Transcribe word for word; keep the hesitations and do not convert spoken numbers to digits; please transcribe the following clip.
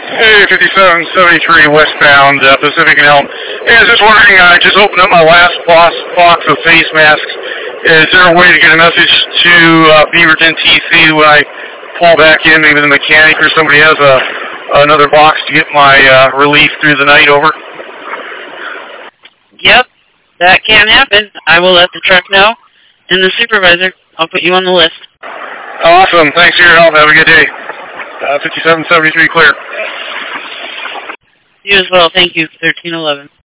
Hey, fifty-seven seventy-three westbound uh, Pacific and Elm. Hey, I was just wondering, I just opened up my last box, box of face masks. Is there a way to get a message to uh, Beaverton T C when I pull back in? Maybe the mechanic or somebody has a another box to get my uh, relief through the night over? Yep, that can happen. I will let the truck know. And the supervisor, I'll put you on the list. Awesome. Thanks for your help. Have a good day. Uh, fifty-seven seventy-three clear. You as well. Thank you, thirteen eleven.